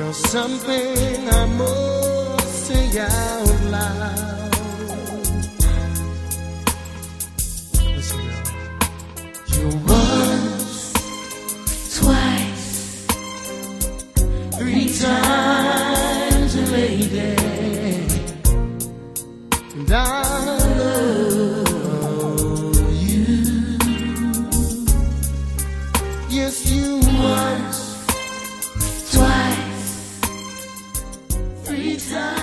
Something I must say out loud. Listen, y'all. You once, twice, three times a lady, and I love you. Yes, you once, twice, 3 times.